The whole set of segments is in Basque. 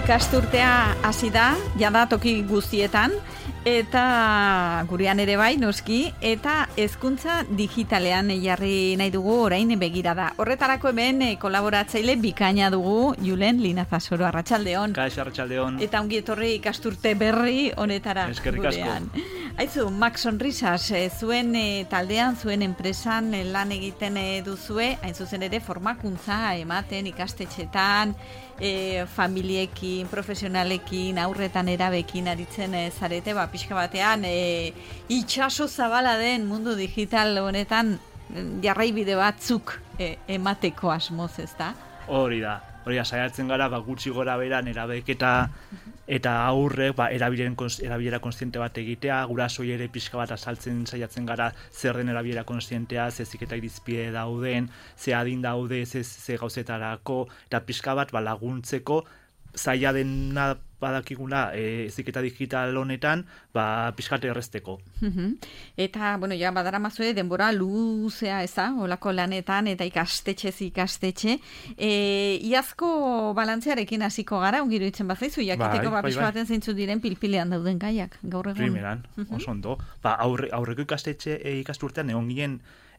ikasturtea hasi da, jada toki guztietan, eta gurean ere bai, noski, eta hezkuntza digitalean jarri nahi dugu orain begirada. Horretarako hemen kolaboratzaile bikaina dugu, Julen Linazasoro, arratsaldeon. Kaixo, arratsaldeon. Eta ongi etorri ikasturte berri honetara Eskerrik gurean. asko. Aizu, Max Sonrisas, zuen taldean, zuen enpresan lan egiten duzue, hain zuzen ere formakuntza ematen ikastetxetan, familiekin, profesionalekin, aurretan erabekin aritzen zarete, pixka batean, itxaso zabala den mundu digital honetan jarraibide batzuk emateko asmoz, ezta? Hori da, saiatzen gara, gutxi gora beran erabek eta aurrek erabilera kontziente bat egitea, gurasoi ere pixka bat azaltzen saiatzen gara zer den erabilera kontzientea, ze ziketa irizpide dauden, ze adin daude, ze gauzetarako, eta pixka bat laguntzeko zaila dena badakigula ziketa digital honetan, pixkate errezteko. Eta, ja badaramazue denbora luzea eza, olako lanetan, eta ikastetxe. Iazko balantzearekin hasiko gara, ongiru itzen bazaizu, jakiteko pixka baten zeintzu diren pilpilean dauden gaiak, gaur egun. Primeran, oso ondo. Aurreko ikasturtean egon ginen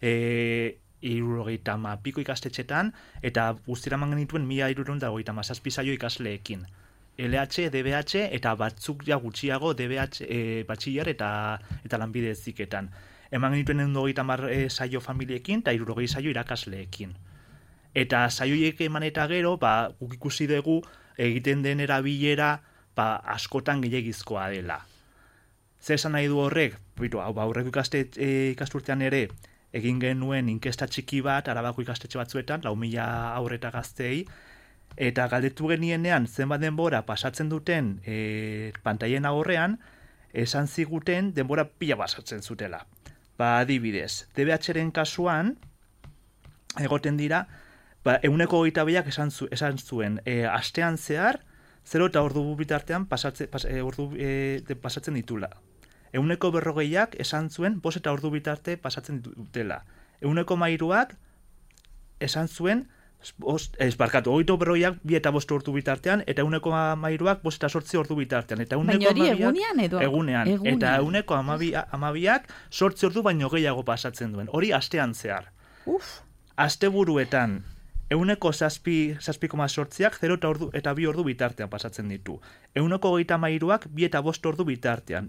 70 ikastetxetan, eta guztira eman genituen 1327 saio ikasleekin. LH, DBH eta batzuk gutxiago DBH batxiller eta lanbide heziketan. Eman genituen 130 saio familiekin eta 60 saio irakasleekin. Eta saioiek eman eta gero, guk ikusi dugu egiten den erabilera askotan gehiagizkoa dela. Zer esan nahi du horrek? Aurreko ikasturtean ere egin genuen inkesta txiki bat Arabako ikastetxe batzuetan, 4.000 aurre eta gazteei, eta galdetu genienean zenbat denbora pasatzen duten pantailen aurrean, esan ziguten denbora pila pasatzen zutela. Adibidez, DBH-ren kasuan, egoten dira, 122ak esan zuen, astean zehar, 0 eta ordu bitartean pasatzen ditula. 140ak esan zuen, 5 eta ordu bitarte pasatzen dutela. 113ak esan zuen, 140ak 2 eta 5 ordu bitartean, eta 113ak 5 eta 8 ordu bitartean. Baina hori egunean edo? Egunean. Eta 112ak 8 ordu baino gehiago pasatzen duen. Hori astean zehar. Asteburuetan, 107,8ak 0 eta 2 ordu bitartean pasatzen ditu. 133ak 2 eta 5 ordu bitartean.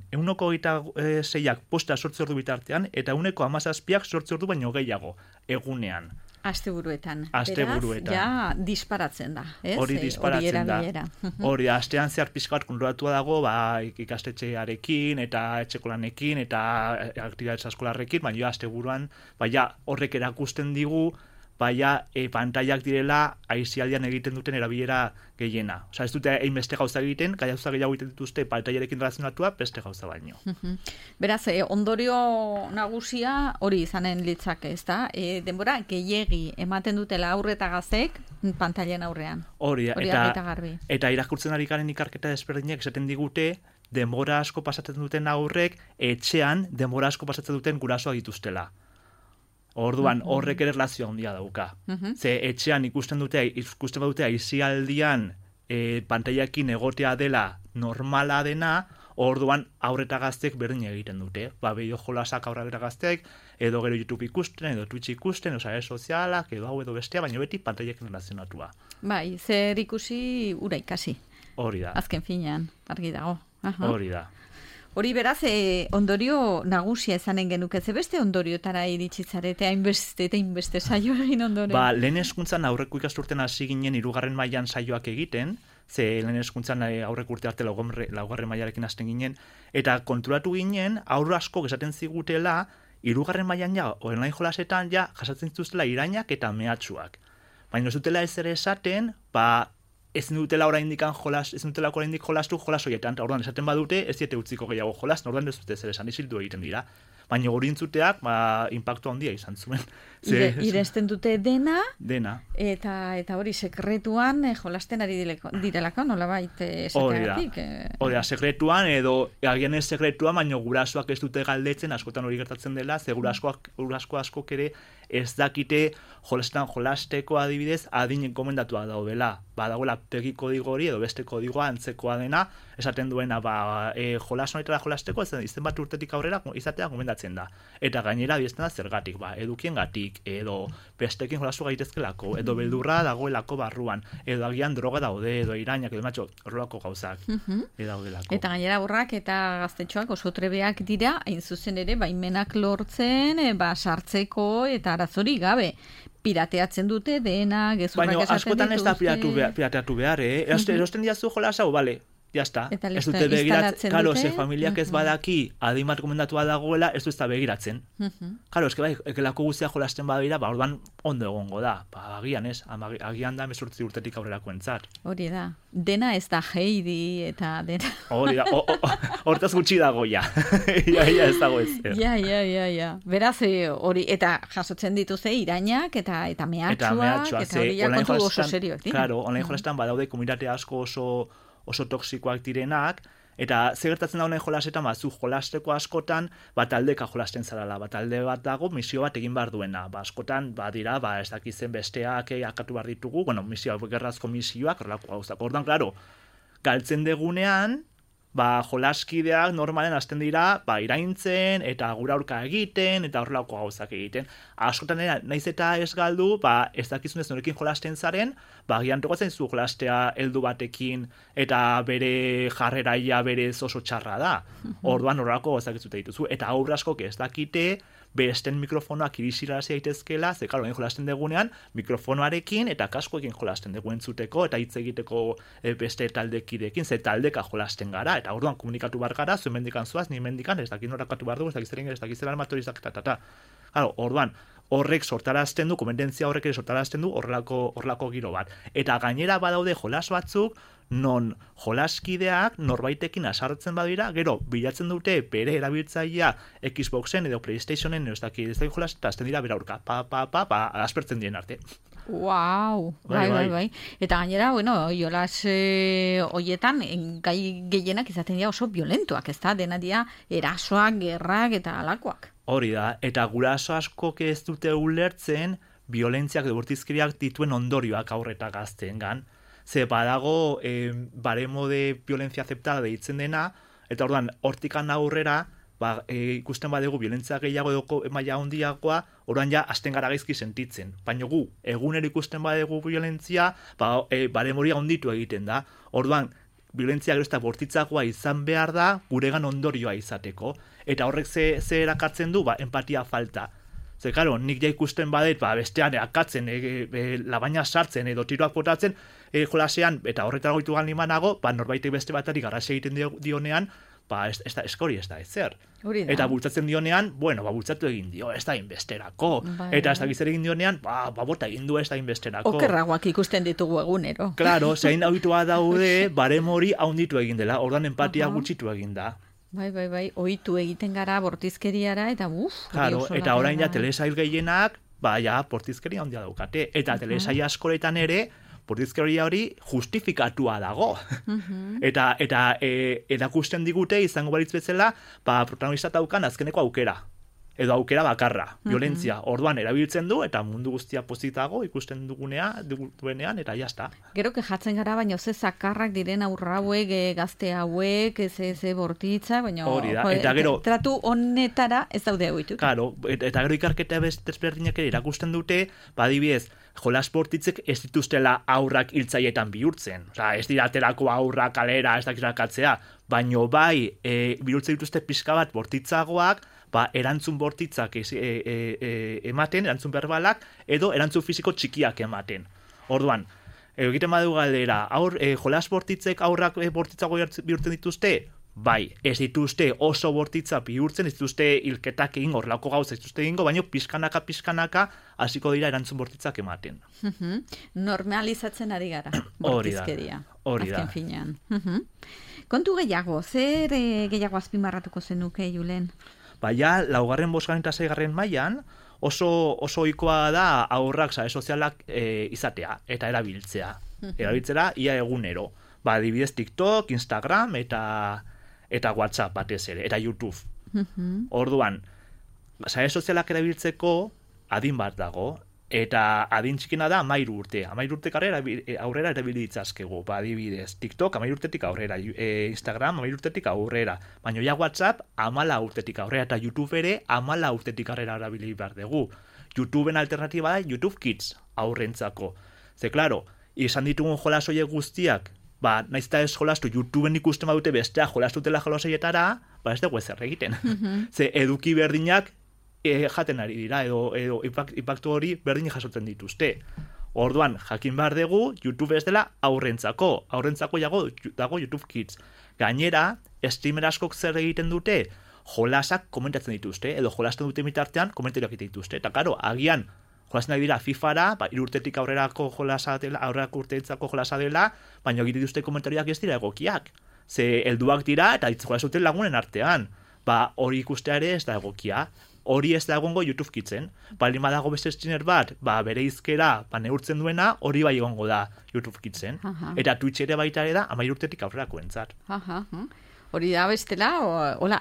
126ak 5 eta 8 ordu bitartean, eta 117ak 8 ordu baino gehiago, egunean. Asteburuetan. Asteburuetan. Ja, disparatzen da, ez? Hori disparatzen da. Hori, astean zehar pixka bat kontrolatua dago, ikastetxearekin, eta etxeko lanekin, eta aktibitatez eskolarrekin, baina asteburuan, horrek erakusten digu, pantailak direla aisialdian egiten duten erabilera gehiena. Ez dute egin beste gauza egiten, gauza gehiago egiten dituzte pantailarekin relazionatua, beste gauza baino. Beraz, ondorio nagusia hori izanen litzake, ez da? Denbora gehiegi ematen dutela aurre eta gaztek pantailen aurrean. Hori, garbi. Eta irakurtzen ari garen ikerketa desberdinak esaten digute, denbora asko pasatzen duten aurrek, etxean denbora asko pasatzen duten gurasoak dituztela. Orduan, horrek ere erlazio handia dauka. Ze etxean ikusten badute aisialdian pantailakin egotea dela normala dena, orduan aurreta gaztek berdin egiten dute. Bideo jolasak aurreta gaztek, edo gero YouTube ikusten, edo Twitch ikusten, edo sare sozialak, edo hau edo bestea, baina beti pantailakin relazionatua. Zer ikusi ura ikasi. Hori da. Azken finean, argi dago. Hori da. Hori beraz, ondorio nagusia esanen genuke, ze beste ondoriotara iritsi zarete, hainbeste saio egin ondoren? Lehen hezkuntzan aurreko ikasturten hasi ginen 3. mailan saioak egiten, ze lehen hezkuntzan aurreko urte arte 4. mailarekin hasten ginen, eta konturatu ginen, aurro asko esaten zigutela, 3. mailan online jolasetan jasatzen zituztela irainak eta mehatxuak. Baina ez dutela ez ere esaten, ez dutela oraindik jolastu jolas horietan, orduan esaten badute, ez diete utziko gehiago jolas, orduan ez dute zer esan, isildu egiten dira. Baina hori intzuteak, impactu handia izan zuen. Iresten dute dena. Dena. Eta hori sekretuan jolasten ari direlako, nolabait esateagatik. Hori da, sekretuan, edo agian ez sekretuan, baina gurasoak ez dute galdetzen, askotan hori gertatzen dela, ze gurasko askok ere ez dakite jolasteko adibidez adinen komendatua daudela. Badagoela pegi kodigo hori edo beste kodigoa antzekoa dena, esaten duena jolas honetara jolasteko izen bat urtetik aurrera izatea gomendatzen da. Eta gainera bizten da zergatik, edukiengatik edo bestekin jolastu gaitezkelako, edo beldurra dagoelako barruan, edo agian droga daude, edo irainak, edo matxo, horrelako gauzak daudelako. Eta gainera burrak eta gaztetxoak oso trebeak dira, hain zuzen ere, baimenak lortzen, sartzeko eta arazori gabe. Pirateatzen dute, dena, gezurrak esaten dituzte. Baina askotan ez da pirateatu behar, erosten diazu jolas hau, bale, jazta. Eta listo, instalatzen dute. Ze familiak ez badaki adin bat komendatua dagoela, ez du ez da begiratzen. Karo, ekelako guztia jolasten badira, orduan ondo egongo da. Agian ez, agian da 18 urtetik aurrerako entzat. Hori da. Dena ez da Heidi eta dena. Hori da, hortaz gutxi dago, ja. Ja, ez dago ez. Ja. Beraz, hori, eta jasotzen dituzte irainak eta mehatxuak, eta hori ja kontu oso serioak. Claro, online jolastan badaude komunitate asko oso toksikoak direnak, eta zer gertatzen da honen jolasetan, zu jolasteko askotan, taldeka jolasten zarala, talde bat dago, misio bat egin behar duena, askotan, dira, ez dakizen besteak akatu behar ditugu, misioak, gerrazko misioak, horrelako gauzak. Ordan, klaro, galtzen degunean, jolaskideak normalen hasten dira, iraintzen, eta gura aurka egiten, eta horrelako gauzak egiten. Askotan naiz eta ez galdu, ez dakizunez norekin jolasten zaren, gian tokatzen zu jolastea heldu batekin, eta bere jarreraia berez oso txarra da. Orduan horrelako gauzak ez dute dituzu. Eta aurre askok ez dakite, besten mikrofonoak irisirazi daitezkela, ze karo, jolasten degunean, mikrofonoarekin eta kaskoekin jolasten dugu entzuteko, eta hitz egiteko beste taldekidekin, ze taldeka jolasten gara, eta orduan komunikatu bar gara, zuen mendikan zuaz, ni mendikan, ez dakin norakatu bar dugu, ez dakizera armatorizak, eta. Claro, orduan, horrek sortarazten du, komendentzia horrek ere sortarazten du horrelako giro bat. Eta gainera badaude jolas batzuk, non jolaskideak norbaitekin asartzen badira, gero bilatzen dute bere erabiltzailea Xboxen edo PlayStationen, ez dakit jolas, eta azten dira bera aurka, aspertzen dien arte. Wow, bai. Eta gainera, jolas hoietan, gai gehienak izaten dira oso violentoak, ez da? Dena dira erasoak, gerrak eta alakoak. Hori da, eta guraso askok ez dute ulertzen violentziak edo bortizkeriak dituen ondorioak aurreta gazteengan. Ze badago baremo de violentzia aceptada deitzen dena, eta orduan hortikan aurrera, ikusten badegu violentzia gehiago edo maila handiagoa, orduan ja hasten gara gaizki sentitzen. Baina gu, egunero ikusten badegu violentzia, baremoria handitu egiten da. Orduan, violentzia gero eta bortitzagoa izan behar da, guregan ondorioa izateko. Eta horrek ze erakartzen du, empatia falta. Ze, karo, nik ja ikusten badet, bestean akatzen, labaina sartzen edo tiroak botatzen, jolasean, eta horretara goitu ganimanago, norbaitek beste batari garrasi egiten dionean, ez da eskori, ez da ezer. Eta bultzatzen dionean, bultzatu egin dio, ez da inbesterako. Eta ez da gizera egin dionean, bota egin du ez da inbesterako. Okerragoak ikusten ditugu egunero. Claro, zein autua daude, baremori haunditu egin dela, ordan empatia gutxitu egin da. Bai, ohitu egiten gara bortizkeriara, eta Claro, eta orain ja telesail gehienak, bortizkeria handia daukate. Eta telesail askoretan ere, bortizkeria hori justifikatua dago. Eta erakusten digute izango balitz bezala, protagonista daukan azkeneko aukera. Edo aukera bakarra, violentzia. Orduan erabiltzen du, eta mundu guztia pozitago ikusten duenean, eta jazta. Gero kejatzen gara, baina ze zakarrak diren aurra hauek, gazte hauek, ze bortitza, baina eta gero, tratu honetara ez daude egoitu. Claro, eta gero ikarketa desberdinak ere erakusten dute, adibidez, jolas bortitzek ez dituztela aurrak hiltzaietan bihurtzen. Ez dira aterako aurrak kalera, ez dakizakatzea, baino bihurtzen dituzte pixka bat bortitzagoak, erantzun bortitzak ematen, erantzun berbalak, edo erantzun fisiko txikiak ematen. Orduan, egiten badu galdera, jolas bortitzek aurrak bortitzago bihurtzen dituzte? Bai, ez dituzte oso bortitza bihurtzen, ez dituzte hilketak egin, horrelako gauza ez dituzte egingo, baina pizkanaka hasiko dira erantzun bortitzak ematen. Normalizatzen ari gara, bortizkeria. Hori da. Azken finean. Kontu gehiago, zer gehiago azpimarratuko zenuke, Julen? Ja, 4., 5. eta 6. mailan oso ohikoa da aurrak sare sozialak izatea eta erabiltzea. Erabiltzera ia egunero. Adibidez TikTok, Instagram eta WhatsApp batez ere, eta YouTube. Orduan, sare sozialak erabiltzeko adin bat dago, eta adin txikina da 13 urte. 13 urte aurrera erabili ditzazkegu. Ba, adibidez, TikTok 13 urtetik aurrera, Instagram 13 urtetik aurrera, baina ja WhatsApp 14 urtetik aurrera, eta YouTube ere 14 urtetik aurrera erabili behar dugu. YouTubeen alternatiba da YouTube Kids aurrentzako. Ze, klaro, izan ditugun jolas horiek guztiak, ba, naiz eta ez jolastu, YouTubeen ikusten badute bestea jolastutela jolas horietara, ba, ez dugu ezer egiten. Ze, eduki berdinak jaten ari dira, edo impactu hori berdin jasotzen dituzte. Orduan, jakin behar dugu, YouTube ez dela aurrentzako dago YouTube Kids. Gainera, streamer askok zer egiten dute, jolasak komentatzen dituzte, edo jolasten dute mitartean komentarioak egiten dituzte. Eta karo, agian, jolasten ari dira FIFA-ra, ba, 3 urtetik aurrerako jolasa dela, aurrerako urteetzako jolasa dela, baina egiten dituzte komentarioak ez dira egokiak. Ze, helduak dira, eta jolasuten lagunen artean. Ba, hori ikustea ere ez da egokia. Hori ez da egongo YouTube Kidsen. Baldin badago beste streamer bat, ba, bere izkera neurtzen duena, hori bai egongo da YouTube Kidsen. Eta Twitch ere baita ere da 13 urtetik aurrerako entzat. Hori da bestela, hola,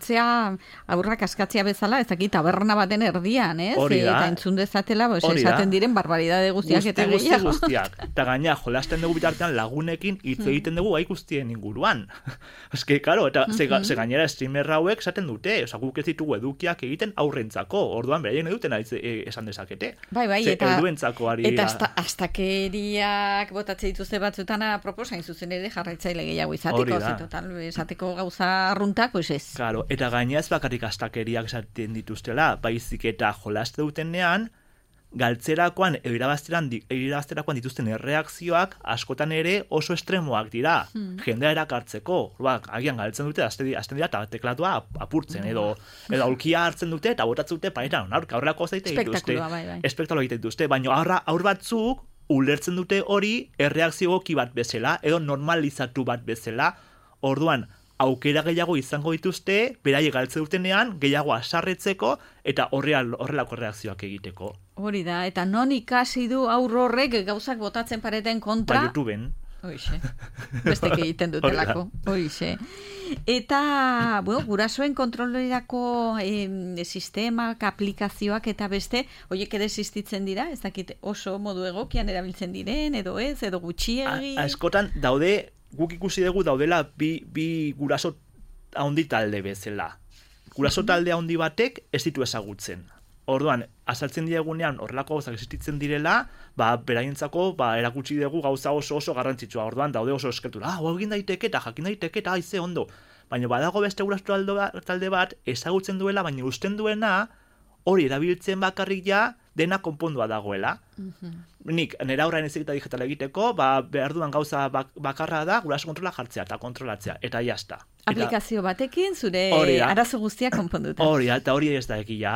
aurrak askatzea bezala, ez dakit taberna baten erdian, ez? Hori da. Eta entzun dezatela, esaten diren barbaridade guztiak eta gehiago. Guztiak. Eta gaina, jolasten dugu bitartean lagunekin hitz egiten dugu gai guztien inguruan. Ez que, karo, eta ze gainera streamer hauek esaten dute, oza, guk ez ditugu edukiak egiten aurrentzako, orduan beraien eduten esan dezakete. Bai, eta helduentzako ari dira. Eta astakeriak botatzen dituzte batzutan proposain zuzen ere jarraitzaile gehiago izateko, total, esateko gauza arruntak, pues ez. Claro, eta gaina ez bakarrik astakeriak esaten dituztela, baizik eta jolaste dutenean, galtzerakoan edo irabazterakoan dituzten erreakzioak askotan ere oso estremoak dira. Jendea erakartzeko, agian galtzen dute, azten dira eta teklatua apurtzen, edo aulkia hartzen dute eta botatzen dute paetan, aurrako zaite dituzte. Espektakuloa egiten dituzte, baina aur batzuk ulertzen dute hori erreakzio egoki bat bezala, edo normalizatu bat bezala. Orduan, aukera gehiago izango dituzte, beraiek galtzen dutenean, gehiago asarretzeko, eta horrelako reakzioak egiteko. Hori da, eta non ikasi du aur horrek gauzak botatzen pareten kontra? Ba, YouTubeen. Hoixe, bestek egiten dutelako. Hoixe. Eta, gurasoen kontrolerako sistemak, aplikazioak eta beste, horiek ere existitzen dira, ez dakit oso modu egokian erabiltzen diren, edo ez, edo gutxiegi? Askotan daude, guk ikusi dugu daudela bi guraso handi talde bezala. Guraso talde handi batek ez ditu ezagutzen. Orduan, azaltzen diegunean horrelako gauzak existitzen direla, beraientzako erakutsi dugu gauza oso garrantzitsua. Orduan, daude oso eskertura, egin daiteke eta jakin daiteke eta aize ondo. Baina badago beste guraso talde bat ezagutzen duela, baina usten duena hori erabiltzen bakarrik ja dena konpondua dagoela. Nik, nera horrein ezekita digitala egiteko, behar dudan gauza bakarra da guraso kontrola jartzea eta kontrolatzea, eta jazta. Aplikazio batekin zure arazo guztiak konponduta. Hori, eta hori ez da egia.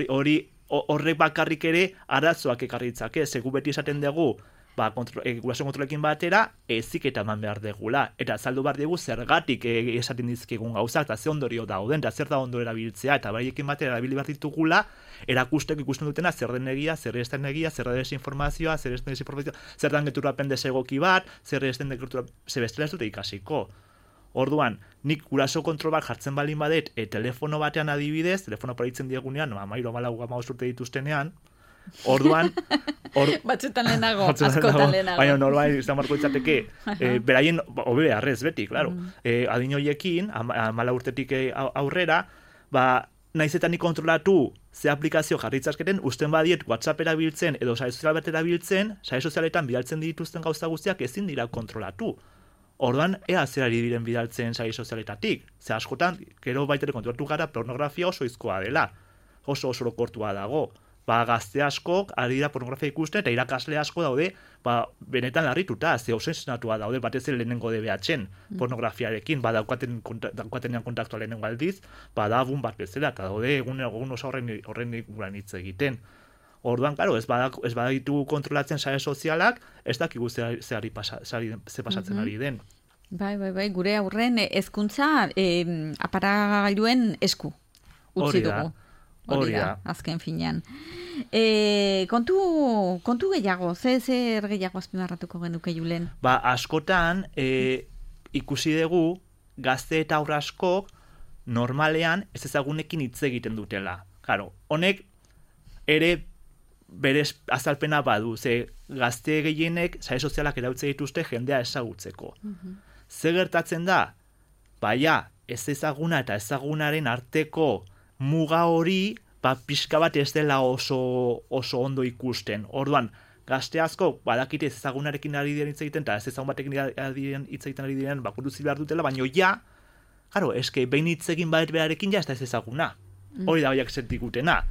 Horrek bakarrik ere arazoak ekarritzake, zegu beti esaten dugu, guraso kontrolekin batera, eziketa eman behar degula. Eta azaldu behar dugu zergatik esaten dizkegun gauzak, eta ze ondorio dauden, eta zer da ondo erabiltzea, eta beraiekin batera erabili behar ditugula, erakusteko ikusten dutena zer den egia, zer ez den egia, zer da desinformazioa, zer ez den desinformazioa, zer dan geturapen desegoki bat, zer ez den bestela ez dute ikasiko. Orduan, nik guraso kontrol bat jartzen balin badet, telefono batean adibidez, telefono paritzen diegunean, 13-14 urte dituztenean, orduan... Batzutan lehenago, askotan lehenago. Baina normal izan marko itzateke, beraien, hobe beharrez beti, klaro, adin horiekin, 14 urtetik aurrera, naizetan nik kontrolatu ze aplikazio jarritzazketen, usten badiet WhatsApp erabiltzen edo sare sozial bat erabiltzen, sare sozialetan bidaltzen dituzten gauza guztiak ezin dira kontrolatu. Orduan, ea zerari diren bidaltzen sare sozialetatik. Ze askotan, gero baitere kontrolatu gara, pornografia oso izkoa dela. Oso orokortua dago. Gazte askok ari da pornografia ikusten eta irakasle asko daude benetan larrituta, ze obsesionatua daude batez lehenengo DBH-en pornografiarekin, daukatenean kontaktua lehenengo aldiz, da bun bat bezala, eta daude egun oso horren iguran hitz egiten. Orduan, claro, ez baditugu kontrolatzen sare sozialak, ez dakigu ze pasatzen ari den. Bai, gure aurren hezkuntza aparagailuen esku utzi dugu. Hori da, azken finean. Kontu gehiago, zer gehiago azpimarratuko genuke Julen? Askotan, ikusi dugu, gazte eta aurra askok normalean ez ezagunekin hitz egiten dutela. Claro, honek ere bere azalpena badu, ze gazte gehienek sare sozialak erautze dituzte jendea ezagutzeko. Ze gertatzen da? Baina, ez ezaguna eta ezagunaren arteko muga hori, pixka bat ez dela oso ondo ikusten. Orduan, gazte asko, badakite ez ezagunarekin ari diren hitz egiten, eta ez ezagun batekin hitz egiten ari diren, bakuruzi behar dutela, baina ja, claro, eske behin hitz egin berarekin ja ez ezaguna. Hori da baiak sentikutena.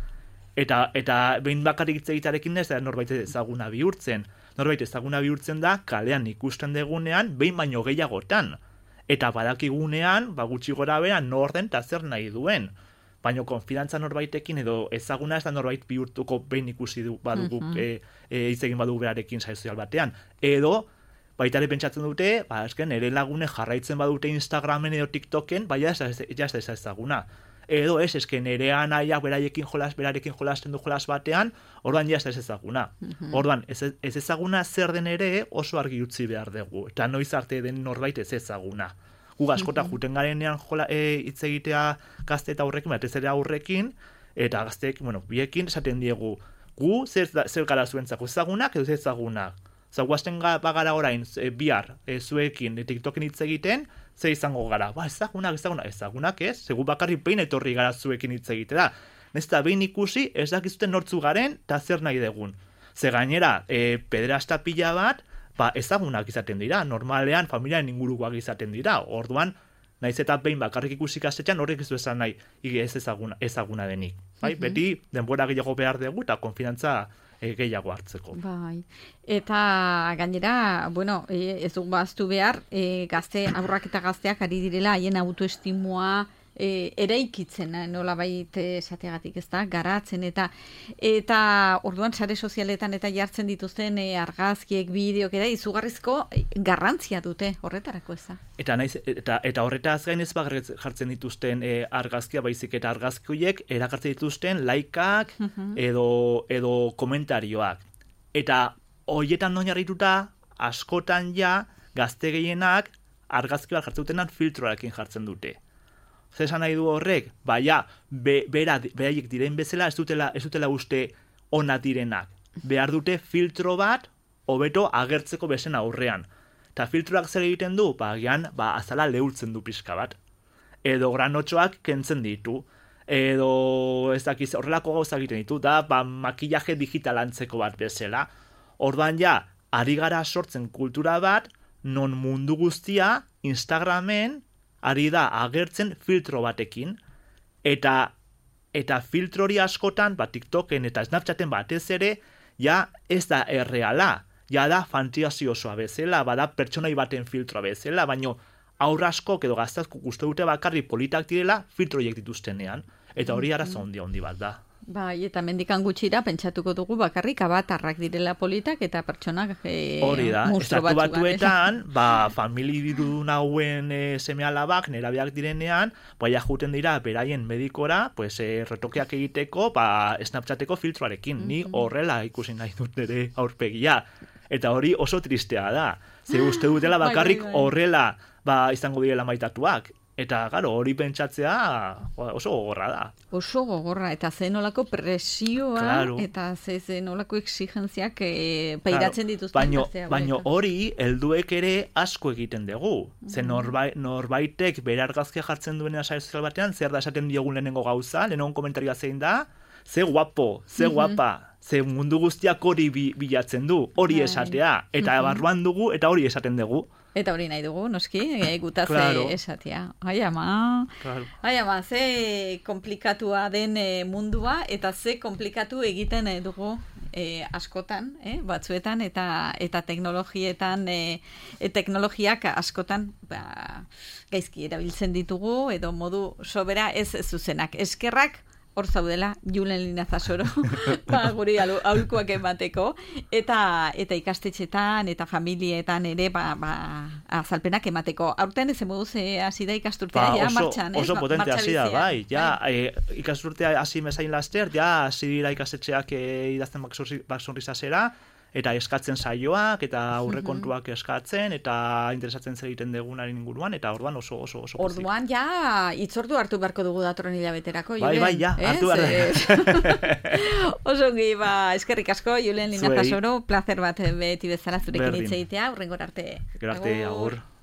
Eta behin bakarrik hitz egitarekin ez da norbait ezaguna bihurtzen. Norbait ezaguna bihurtzen da kalean ikusten degunean behin baino gehiagotan. Eta badakigunean, gutxi gora bera nor den eta zer nahi duen. Baina konfidantza norbaitekin edo ezaguna ez da norbait bihurtuko behin ikusi badugu hitz egin badugu berarekin sare sozial batean. Edo baita ere pentsatzen dute, esken ere lagune jarraitzen badute Instagramen edo TikToken, baina ez da ezaguna. Edo esken ere anaiak berarekin jolasten du jolas batean, orduan ja ez ezaguna. Orduan, ez ezaguna zer den ere oso argi utzi behar dugu, eta noiz arte den norbait ez ezaguna. Gu askota juten garenean hitz egitea gazte eta aurrekin, batez ere aurrekin, eta gazteek, biekin esaten diegu, gu zer gara zuentzako ezagunak edo ezagunak. Guazten bagara orain bihar zuekin TikToken hitz egiten, ze izango gara, ezagunak ez, segu bakarrik behin etorri gara zuekin hitz egitera. Nezta behin ikusi ez dakizuten nortzu garen eta zer nahi degun. Ze gainera, pederasta pila bat, ezagunak izaten dira, normalean familiaren ingurukoak izaten dira, orduan, naiz eta behin bakarrik ikusi gaztetxean horrek ez du esan nahi ez ezaguna denik. Beti denbora gehiago behar dugu eta konfidantza gehiago hartzeko. Bai. Eta gainera, ez dugu baztu behar, aurrak eta gazteak ari direla haien autoestimua eraikitzen, nolabait esateagatik, ez da, garatzen eta orduan sare sozialetan eta jartzen dituzten argazkiek, bideok eta izugarrizko garrantzia dute horretarako ez da. Eta horretaz gain ez jartzen dituzten argazkia baizik eta argazki horiek erakartzen dituzten laikak edo komentarioak. Eta horietan oinarrituta askotan ja gazte gehienak argazki bat jartzen dutenan filtroarekin jartzen dute. Zesan nahi du horrek, beraiek diren bezala ez dutela uste ona direnak. Behar dute filtro bat hobeto agertzeko bezen aurrean. Eta filtroak zer egiten du? Azala lehultzen du pixka bat. Edo granotxoak kentzen ditu. Edo ez dakiz horrelako gauza egiten ditu. Makillaje digital antzeko bat bezala. Orduan ja, ari gara sortzen kultura bat, non mundu guztia Instagramen ari da agertzen filtro batekin, eta filtro hori askotan, TikToken eta Snapchaten batez ere, ja ez da erreala, ja da fantasiosoa bezala, bada pertsonai baten filtroa bezala, baino aurra askok edo gaztazko uste dute bakarri politak direla filtroiek dituztenean, eta hori arazo handi bat da. Bai, eta mendikan gutxira pentsatuko dugu bakarrik abatarrak direla politak eta pertsonak hori da, estatu batuetan, familidun hauen seme-alabak, nerabeak direnean, juten dira beraien medikora, retokeak egiteko, Snapchateko filtroarekin, ni horrela ikusi nahi dut nire aurpegia. Eta hori oso tristea da. Ze uste dutela bakarrik horrela izango direla maitatuak. Eta, garo, hori pentsatzea oso gogorra da. Oso gogorra, eta zenolako presioa, eta zenolako exigentziak peiratzen dituzten gaztea. Baina hori, helduek ere asko egiten dugu. Ze norbaitek bere argazkia jartzen duenean sare sozial batean, zer da esaten diogun lehenengo gauza, lehenengo komentarioa zein da, ze guapo, ze guapa, ze mundu guztiak hori bilatzen du, hori esatea, eta barruan dugu, eta hori esaten dugu. Eta hori nahi dugu, noski, gutaze esatea. Ai ama, ze komplikatua den mundua, eta ze komplikatu egiten dugu askotan, batzuetan, eta teknologietan, teknologiak askotan gaizki erabiltzen ditugu, edo modu sobera ez zuzenak. Eskerrak, hor zaudela, Julen Linazasoro, guri aholkuak emateko, eta ikastetxetan, eta familietan ere, azalpenak emateko. Aurten ez moduz hasi da ikasturtea, ja martxan, oso potente hasi da, bai. Ikasturtea hasi mezain laster, ja hasi dira ikastetxeak idazten bak sonrisasera, eta eskatzen saioak, eta aurrekontuak eskatzen, eta interesatzen zer egiten degunaren inguruan, eta orduan oso pozik. Orduan ja itzordu hartu beharko dugu datorren hilabeterako, Julen. Bai, ja, hartu behar. Oso ongi, eskerrik asko, Julen Linazasoro, placer bat beti bezala zurekin hitz egitea, hurrengora arte. Agur.